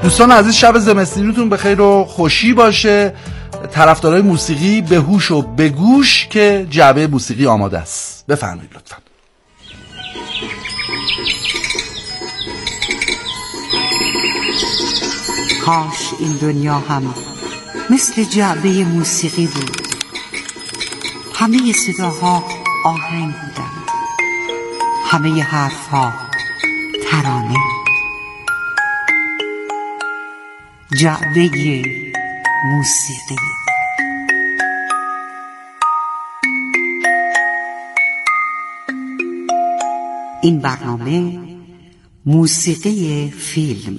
دوستان عزیز، شب زمستونیتون بخیر و خوشی باشه. طرفدارای موسیقی به هوش و به گوش که جعبه موسیقی آماده است. بفرمایید لطفاً. کاش این دنیا هم مثل جعبه موسیقی بود. همه صداها آهنگ بودن، همه حرفها ترانه. جعبه موسیقی. این برنامه موسیقی فیلم.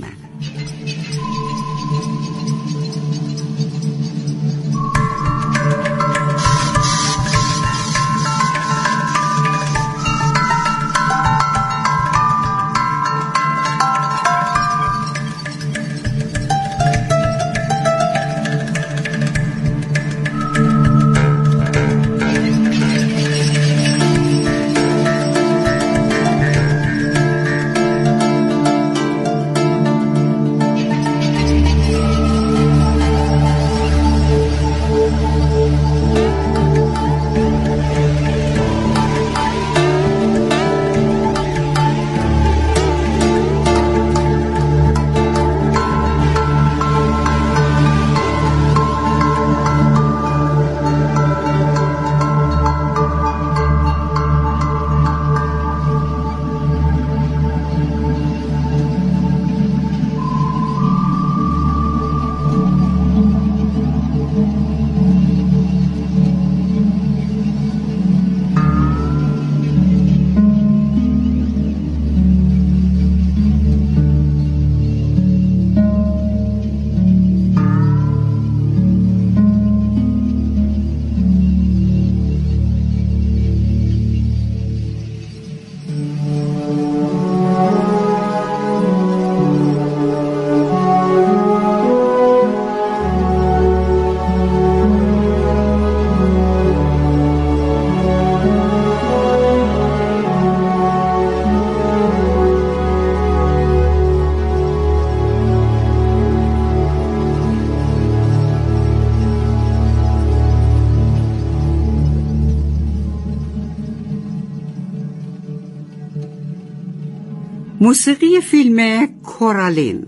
موسیقی فیلم کورالین.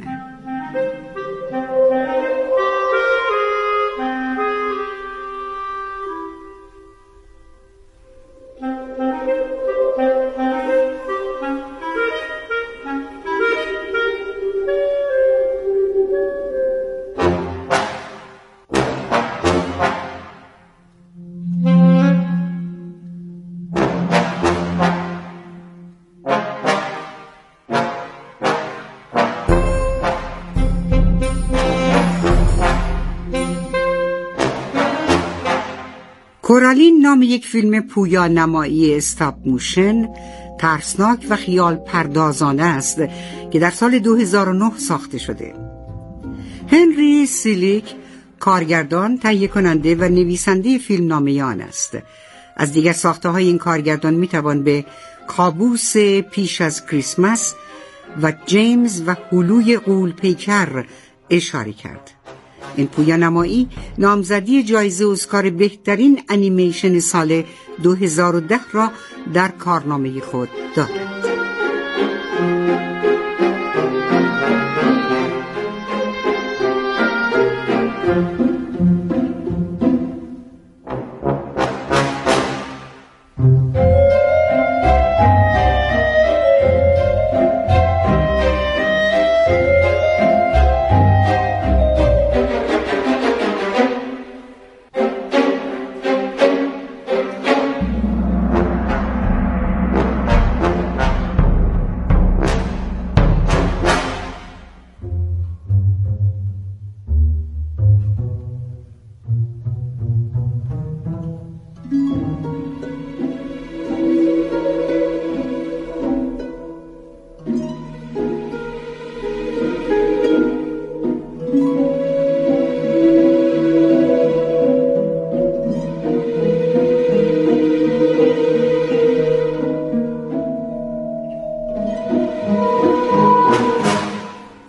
کورالین نام یک فیلم پویان نمایی استاپ موشن ترسناک و خیال پردازانه است که در سال 2009 ساخته شده. هنری سیلیک کارگردان، تهیه کننده و نویسنده فیلم نامه آن است. از دیگر ساخته های این کارگردان می توان به کابوس پیش از کریسمس و جیمز و هلوی غول پیکر اشاره کرد. این پویانمایی نامزدی جایزه اسکار بهترین انیمیشن سال 2010 را در کارنامه خود دارد.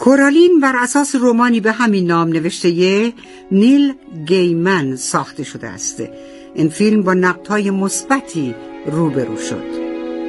کورالین بر اساس رمانی به همین نام نوشته نیل گیمن ساخته شده است. این فیلم با نقدهای مثبتی روبرو شد.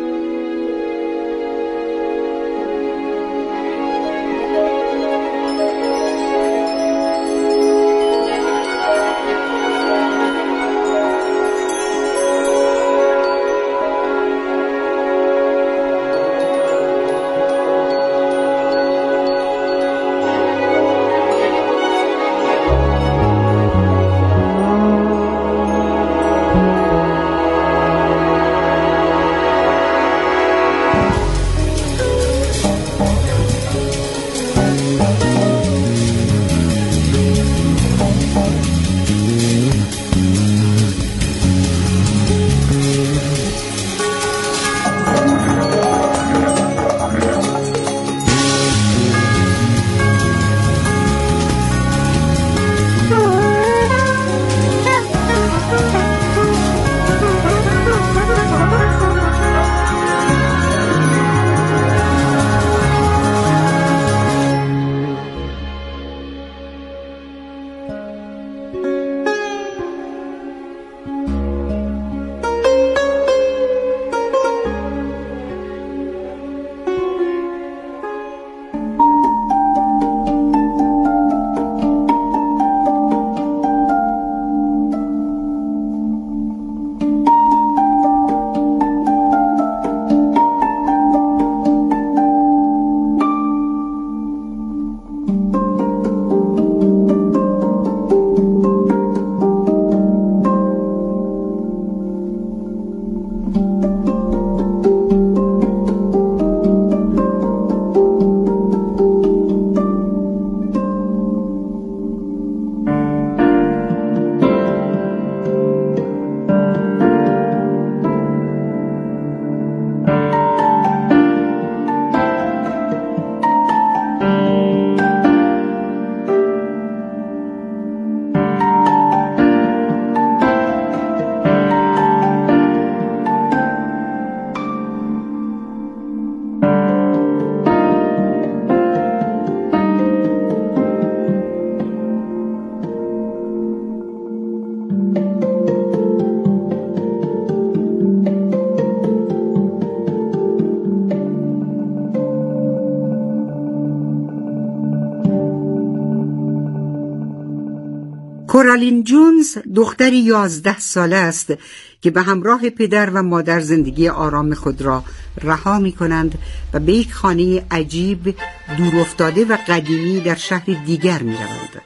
کورالین جونز دختری 11 ساله است که به همراه پدر و مادر زندگی آرام خود را رها می کنند و به یک خانه عجیب دورافتاده و قدیمی در شهر دیگر می روند.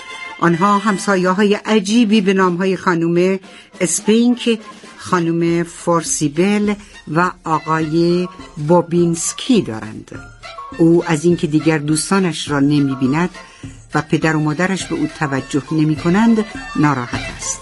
آنها همسایه های عجیبی به نام های خانم اسپینک، خانم فورسیبل و آقای بوبینسکی دارند. او از اینکه دیگر دوستانش را نمی بیند و پدر و مادرش به او توجه نمی کنند ناراحت است.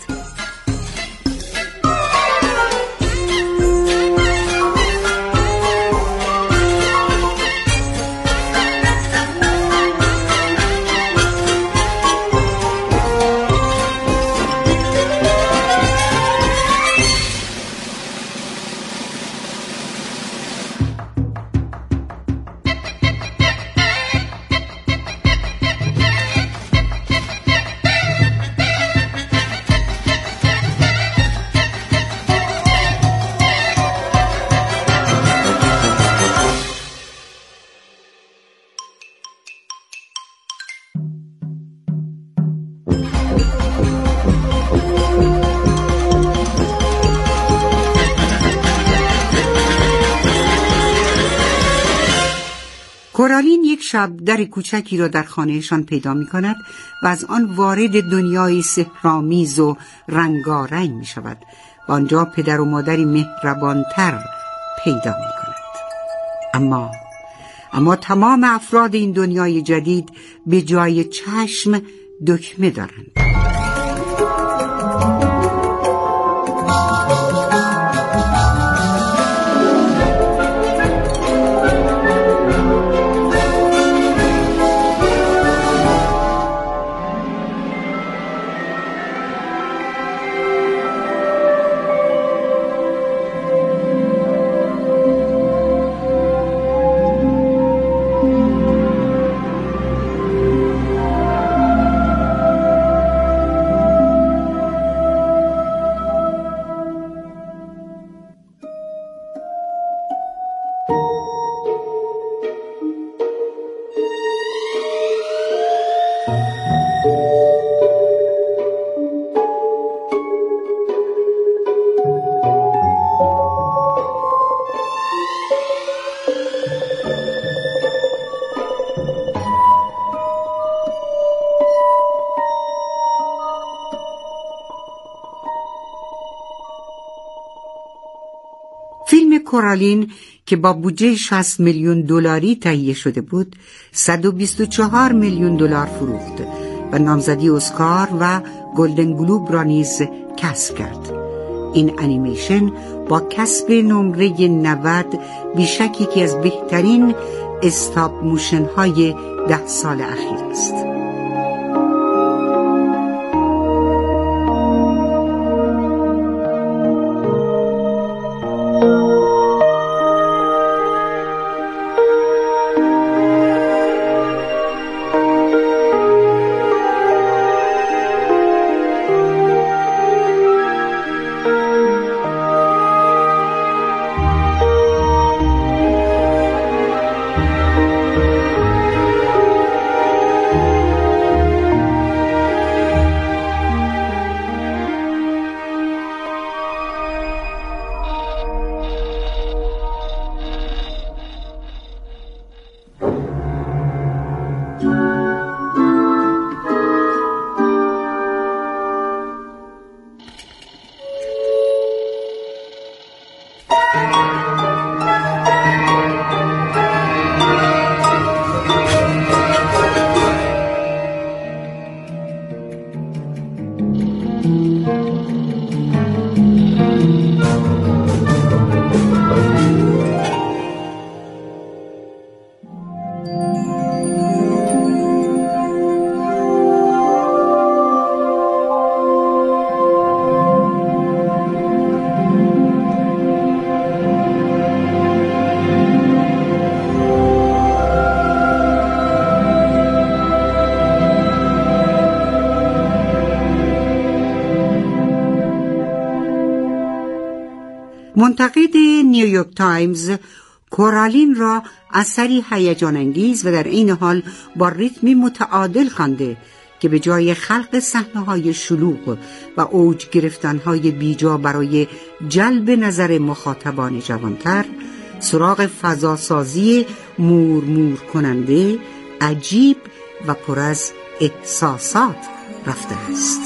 کورالین یک شب در کوچکی را در خانهشان پیدا می کند و از آن وارد دنیای سحرآمیز و رنگارنگ می شود و آنجا پدر و مادری مهربانتر پیدا می کند. اما تمام افراد این دنیای جدید به جای چشم دکمه دارند. کورالین که با بودجه 60 میلیون دلاری تهیه شده بود 124 میلیون دلار فروخت و نامزدی اسکار و گلدن گلوب را نیز کسب کرد. این انیمیشن با کسب نمره 90 بیشک یکی از بهترین استاپ موشن های 10 سال اخیر است. منتقد نیویورک تایمز کورالین را اثری هیجان انگیز و در عین حال با ریتمی متعادل خوانده که به جای خلق صحنه‌های شلوغ و اوج گرفتن‌های بیجا برای جلب نظر مخاطبان جوانتر، سراغ فضاسازی مور کننده، عجیب و پر از احساسات رفته است.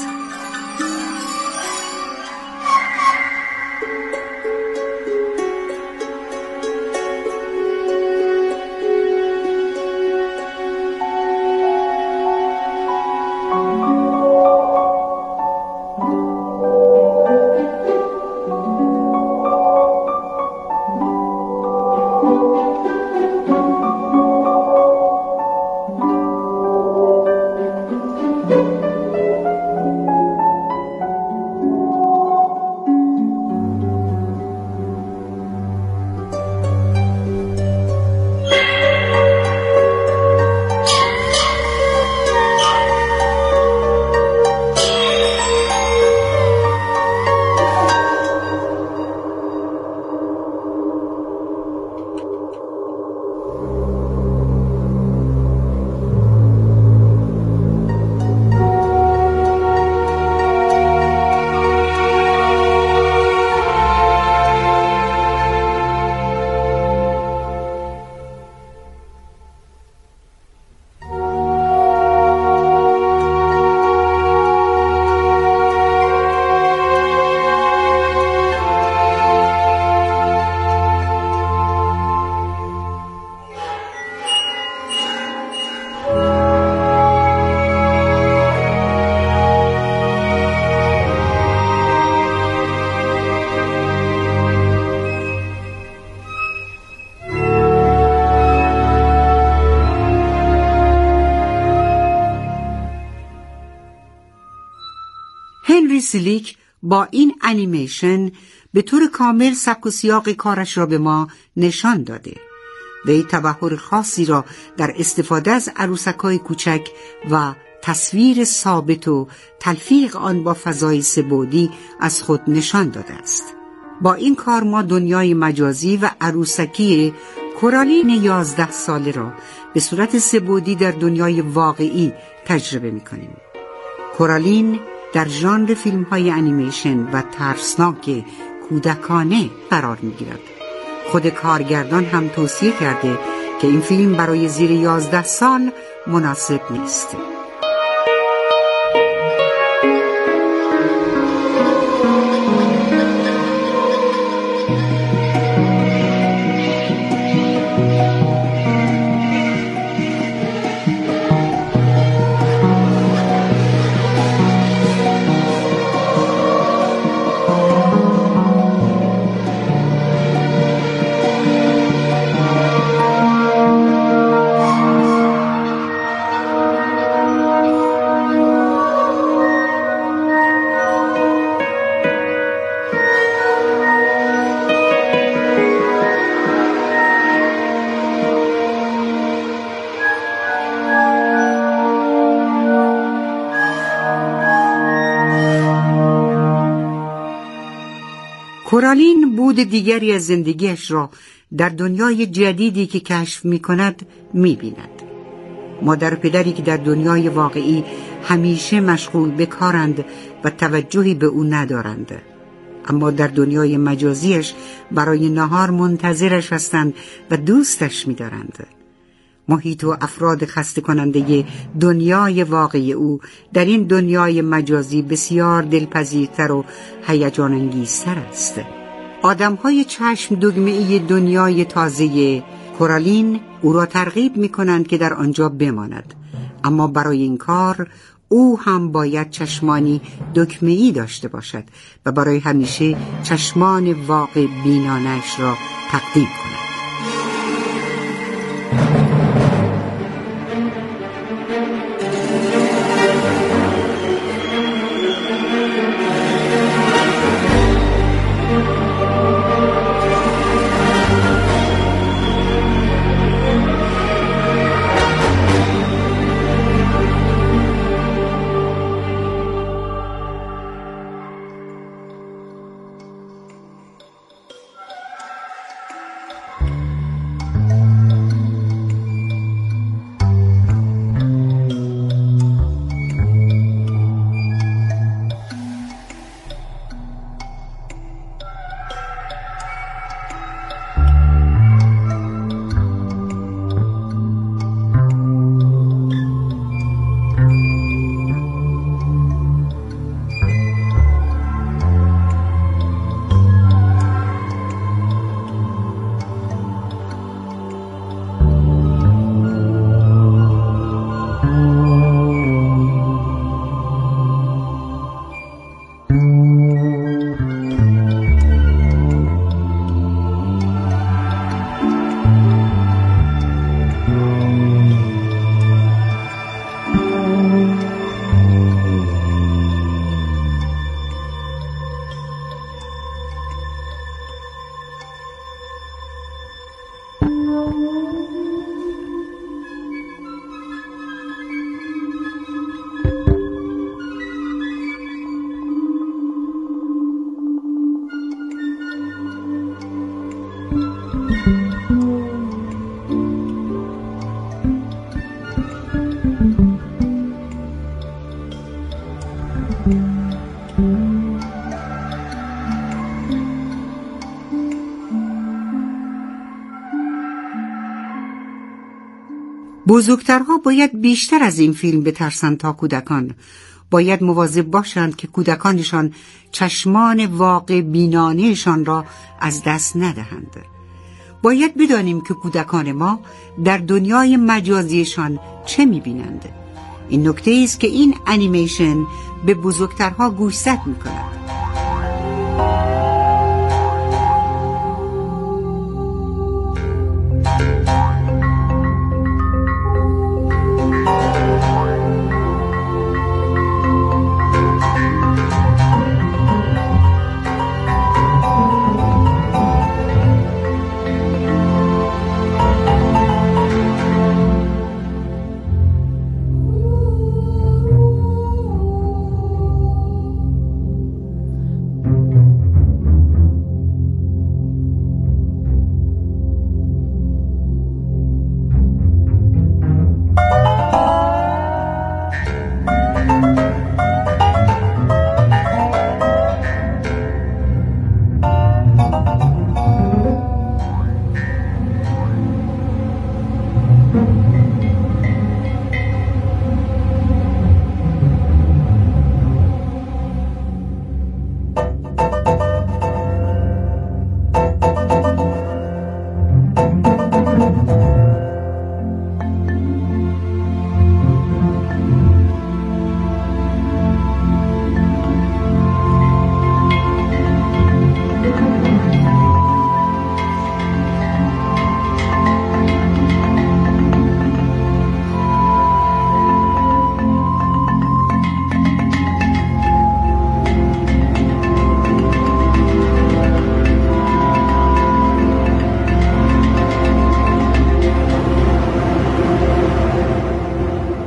هنری سلیک با این انیمیشن به طور کامل سبک و سیاق کارش را به ما نشان داده. وی تبحر خاصی را در استفاده از عروسک‌های کوچک و تصویر ثابت و تلفیق آن با فضای سه‌بعدی از خود نشان داده است. با این کار ما دنیای مجازی و عروسکی کورالین 11 ساله را به صورت سه‌بعدی در دنیای واقعی تجربه می‌کنیم. کورالین در ژانر فیلم‌های انیمیشن و ترسناک کودکانه قرار می‌گیرد. خود کارگردان هم توصیه کرده که این فیلم برای زیر 11 سال مناسب نیست. کورالین بود دیگری از زندگیش را در دنیای جدیدی که کشف می کند می بیند. مادر و پدری که در دنیای واقعی همیشه مشغول به کارند و توجهی به او ندارند، اما در دنیای مجازیش برای نهار منتظرش هستند و دوستش می دارند. محیط و افراد خسته کننده دنیای واقعی او در این دنیای مجازی بسیار دلپذیرتر و هیجان انگیزتر است. آدم‌های چشم دگمه‌ای دنیای تازه کورالین او را ترغیب می‌کنند که در آنجا بماند، اما برای این کار او هم باید چشمانی دکمه‌ای داشته باشد و برای همیشه چشمان واقع بینانش را تقدیم کند. بزرگترها باید بیشتر از این فیلم بترسند تا کودکان. باید مواظب باشند که کودکانشان چشمان واقع بینانهشان را از دست ندهند. باید بدانیم که کودکان ما در دنیای مجازیشان چه می‌بینند. این نکته است که این انیمیشن به بزرگترها گوشزد می‌کند.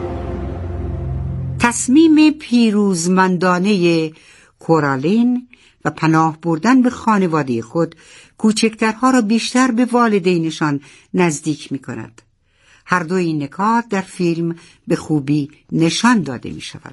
تصمیم پیروزمندانه کورالین و پناه بردن به خانواده خود کوچکترها را بیشتر به والدینشان نزدیک می کند. هر دو این نکات در فیلم به خوبی نشان داده می شود.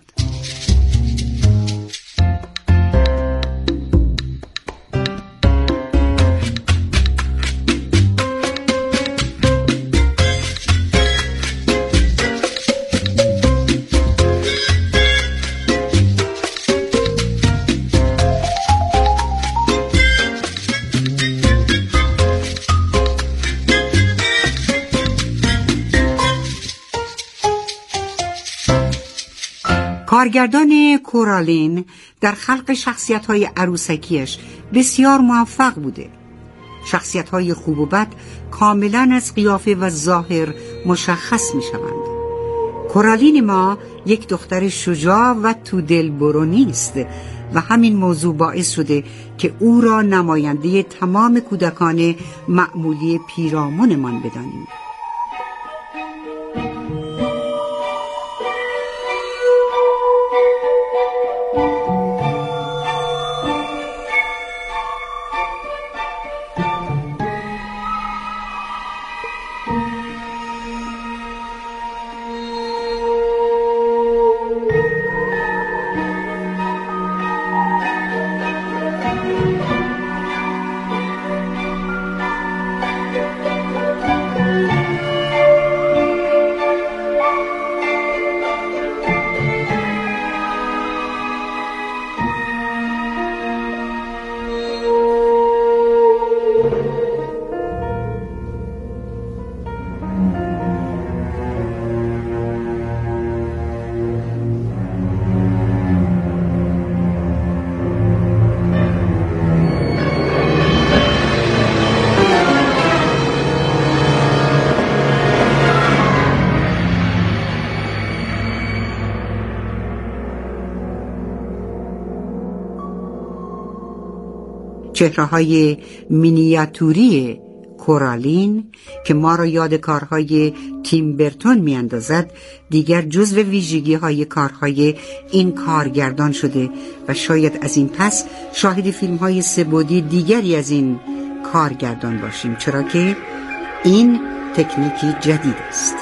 کارگردان کورالین در خلق شخصیت‌های عروسکیش بسیار موفق بوده. شخصیت‌های خوب و بد کاملاً از قیافه و ظاهر مشخص می‌شوند. کورالین ما یک دختر شجاع و تو دل برو نیست و همین موضوع باعث شده که او را نماینده تمام کودکان معمولی پیرامونمان بدانیم. چهره‌های مینیاتوری کورالین که ما را یاد کارهای تیم برتون میاندازد دیگر جزو ویژگی‌های کارهای این کارگردان شده و شاید از این پس شاهد فیلم‌های سه‌بعدی دیگری از این کارگردان باشیم، چرا که این تکنیکی جدید است.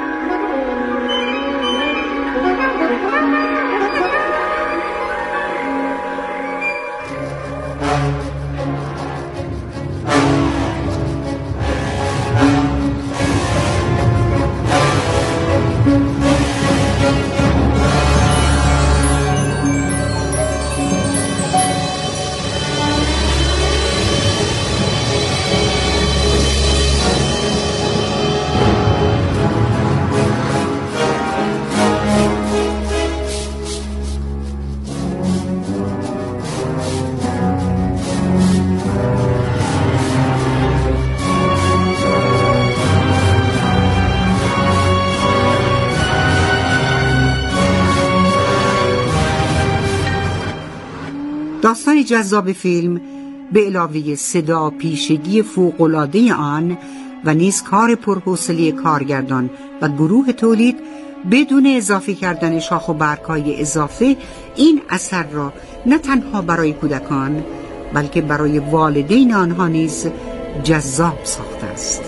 داستان جذاب فیلم به علاوه صدا پیشگی فوق‌العاده آن و نیز کار پرحوصله کارگردان و گروه تولید بدون اضافه کردن شاخ و برگ‌های اضافه این اثر را نه تنها برای کودکان بلکه برای والدین آنها نیز جذاب ساخته است.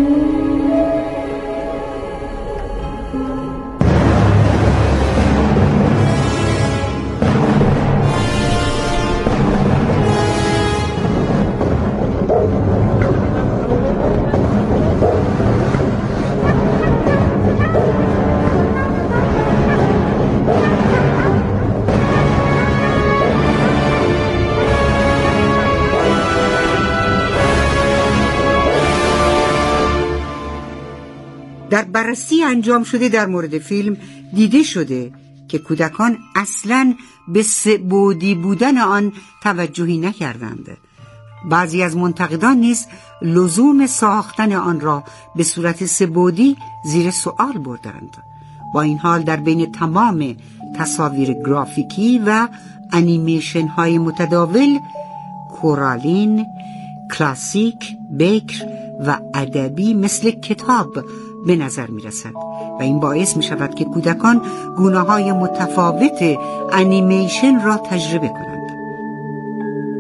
در بررسی انجام شده در مورد فیلم دیده شده که کودکان اصلاً به سه‌بعدی بودن آن توجهی نکردند. بعضی از منتقدان نیز لزوم ساختن آن را به صورت سه‌بعدی زیر سوال بردند. با این حال در بین تمام تصاویر گرافیکی و انیمیشن های متداول کورالین کلاسیک، بکر و ادبی مثل کتاب به نظر می رسد و این باعث می شود که کودکان گونه‌های متفاوت انیمیشن را تجربه کنند.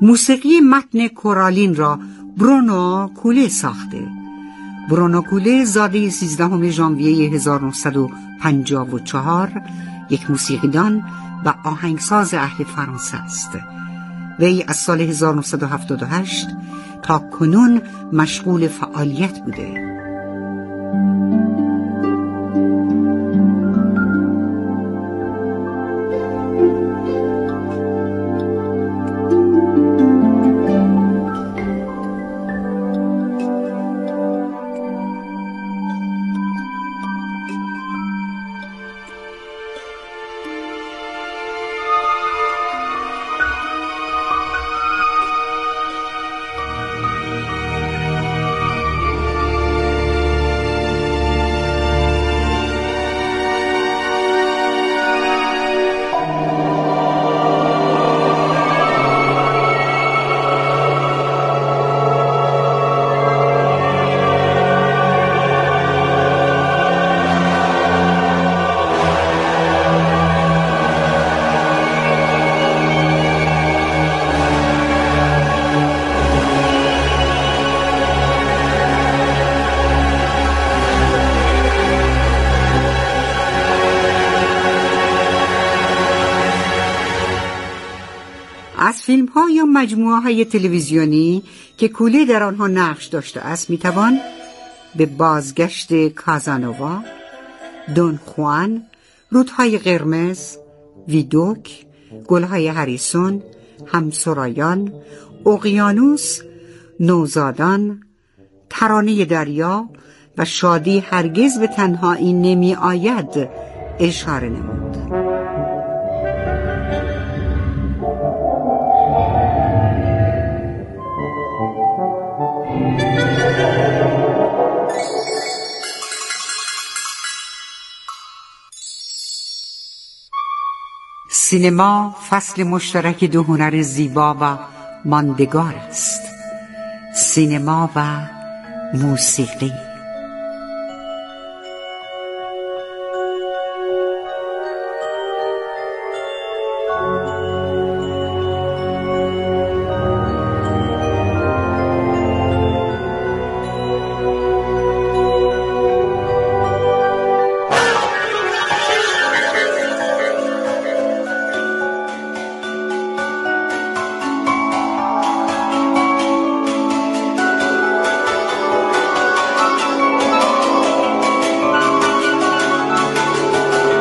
موسیقی متن کورالین را برونو کوله ساخته. برونو کوله زاده 13 ژانویه 1954 یک موسیقیدان و آهنگساز اهل فرانسه است. وی از سال 1978 تا کنون مشغول فعالیت بوده. از فیلم ها یا مجموعه های تلویزیونی که کوله در آنها نقش داشته است میتوان به بازگشت کازانووا، دون خوان، رودهای قرمز، ویدوک، گلهای هریسون، همسرایان، اقیانوس، نوزادان، ترانه دریا و شادی هرگز به تنهایی نمی آید اشاره نمود. سینما فصل مشترک دو هنر زیبا و ماندگار است، سینما و موسیقی.